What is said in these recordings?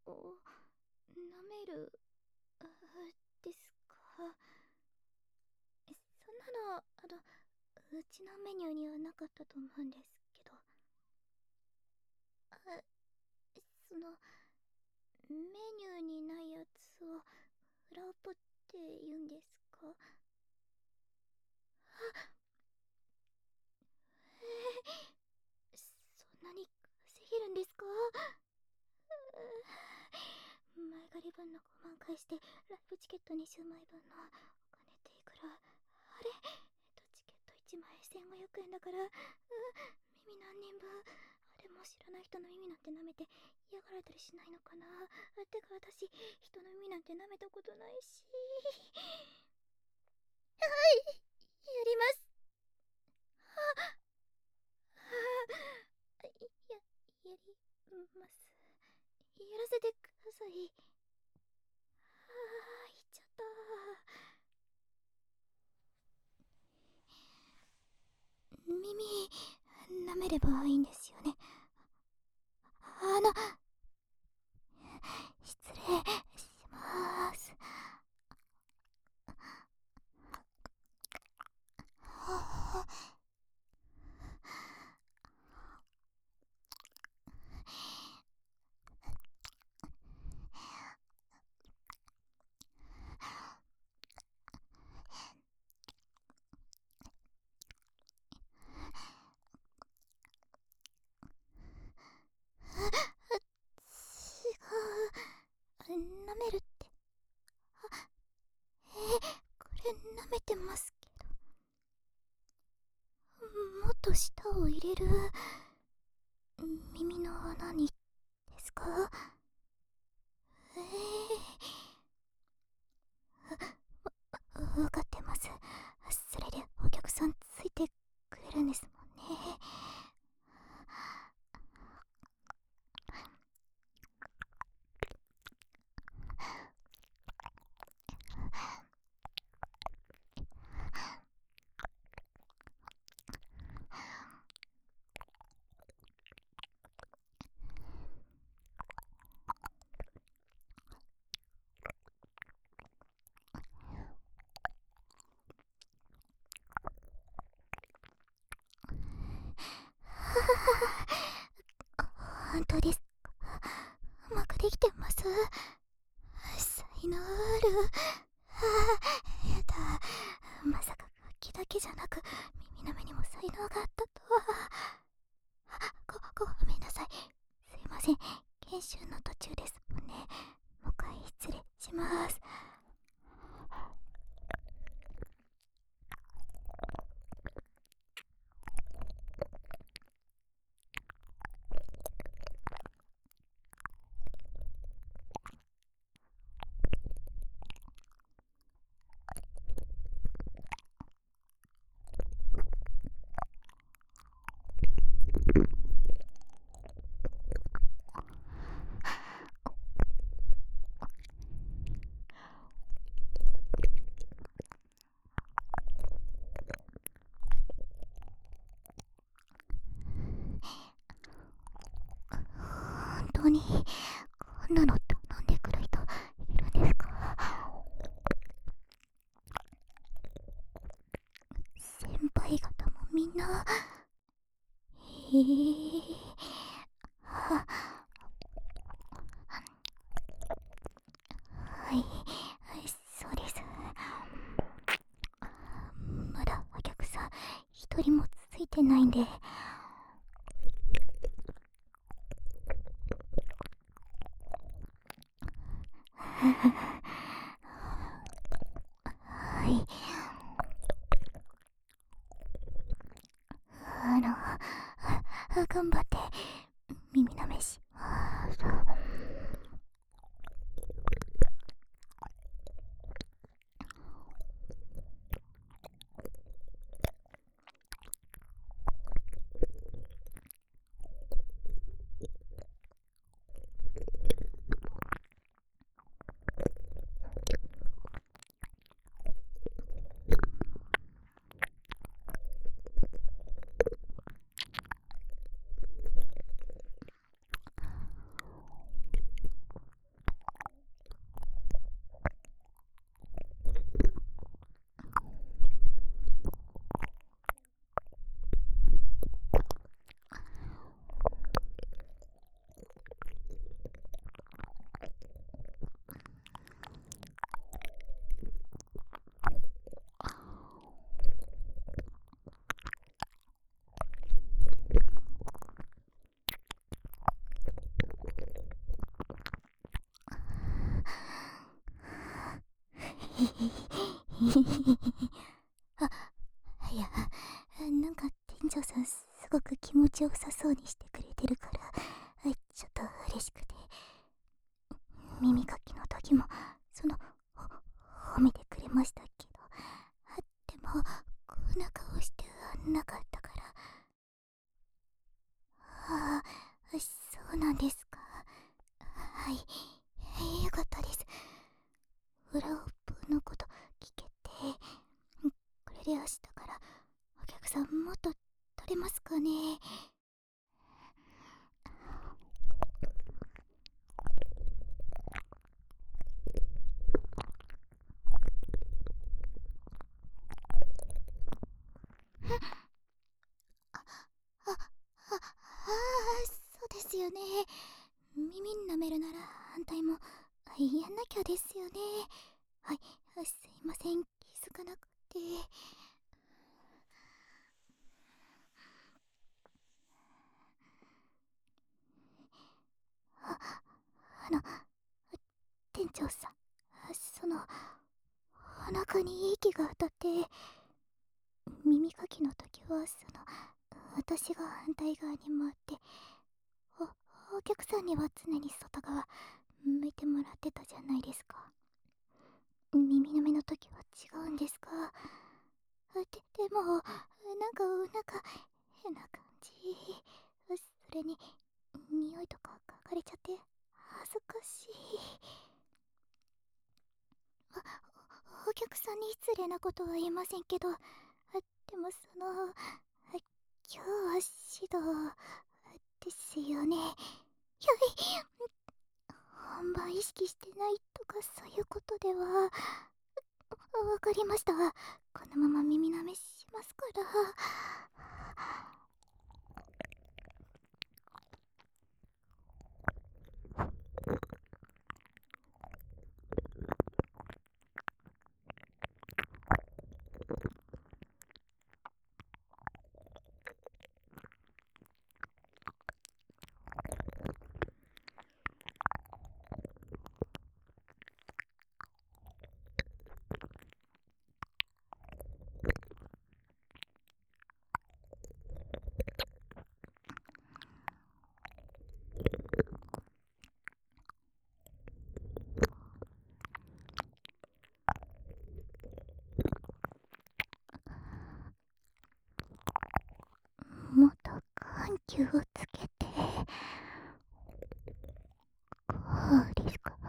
舐めるですか？そんなのうちのメニューにはなかったと思うんですけど。そのメニューにないやつをフラポって言うんですか？そんなに稼げるんですか？前借り分の5万返してライブチケット20枚分のお金っていくら？あれ、チケット1枚1500円だから、耳何人分？あれも知らない人の耳なんて舐めて嫌がられたりしないのかな？てか私、人の耳なんて舐めたことないし。はい、やります。やります。やらせてください。言っちゃった。耳舐めればいいんですよね？失礼します。違う。舐めるって。これ舐めてますけど。もっと舌を入れる。耳の穴にですか？わかってます。それでお客さんついてくれるんですもんね。本当ですか？うまくできてます？才能ある。やだ。まさか楽器だけじゃなく耳の目にも才能があったとは。ごめんなさい。すいません。研修の途中ですもんね。もう一回失礼します。本当にこんなの頼んでくる人いるんですか？先輩方もみんな。へえ。はい、そうです。まだお客さん一人もついてないんで。はい。頑張って耳なめします。 あ、いや、なんか店長さんすごく気持ちよさそうにしてくれてるから、ちょっと嬉しくて。耳かきの時も、その、褒めてくれましたけど、でも、こんな顔してなかったから。ああ、そうなんですか。はい、よかったです。裏オープンのこと聞けて、これで明日からお客さんもっと取れますかね。あ、そうですよね。耳舐めるなら反対もやんなきゃですよね。はい、すいません、気づかなくて。あの、店長さん、お腹に息が当たって、耳かきの時は、私が反対側に回って、お客さんには常に外側、向いてもらってたじゃないですか。耳の目の時は違うんですか？でも、なんか、変な感じ。それに、匂いとか嗅がれちゃって、恥ずかしい。お客さんに失礼なことは言いませんけど、でも今日は指導ですよね。本番意識してないとかそういうことでは。わかりました。このまま耳舐めしますから。もっと緩急をつけて。こうですか。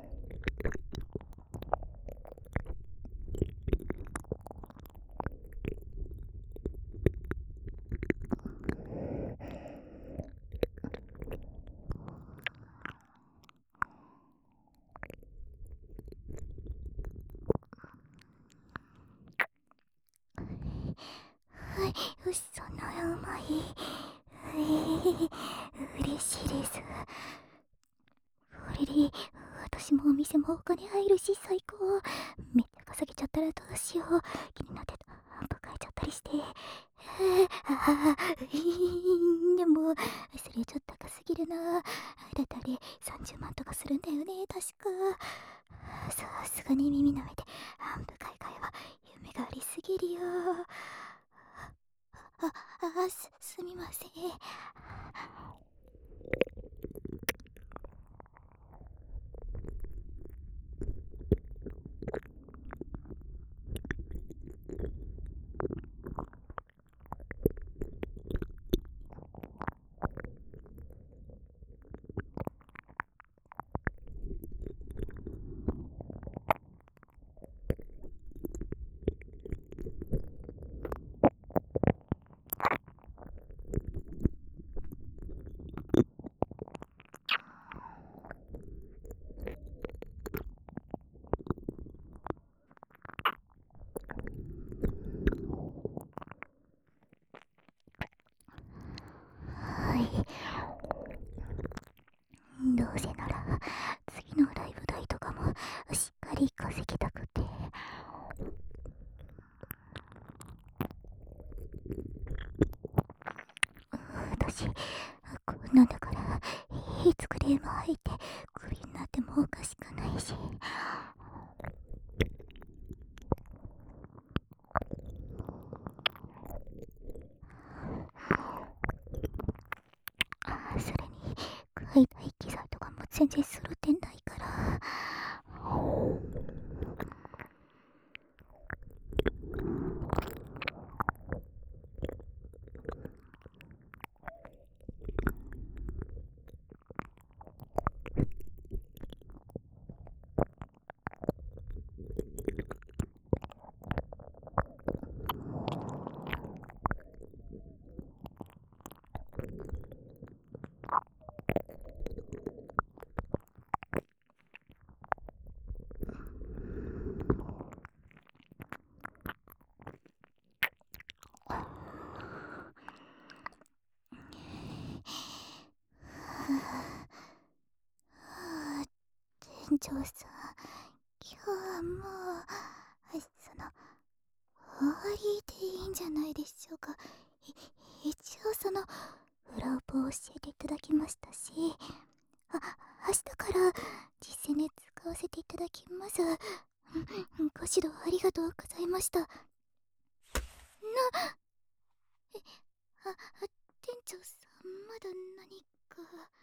はい、そんなうまい。嬉しいです。これで私もお店もお金入るし最高。めっちゃ稼げちゃったらどうしよう。気になってたバカえちゃったりして。でもそれちょっと高すぎるな。だってあれ30万とかするんだよね確か。さすがに耳舐めて半分海外は夢がありすぎるよ。すみません。はい。どうせなら次のライブ代とかもしっかり稼ぎたくて。私こんなんだからいつクレーム入ってクビになってもおかしくないし。 間機材とかも全然揃ってないから。店長さん、今日はもう、終わりでいいんじゃないでしょうか。一応裏を教えていただきましたし、明日から実践で使わせていただきます。ご指導ありがとうございました。店長さん、まだ何か。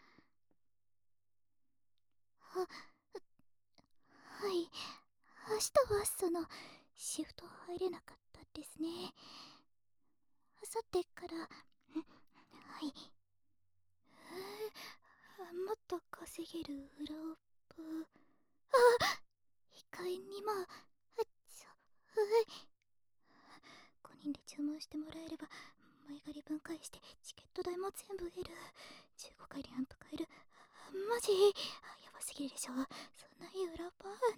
はい。明日はシフト入れなかったですね。明後日から、はい。もっと稼げる裏オプ。控えにも、はい。5人で注文してもらえれば、前借り分解してチケット代も全部得る。15回でアンプ買える。マジやばすぎるでしょ。そんないい裏パ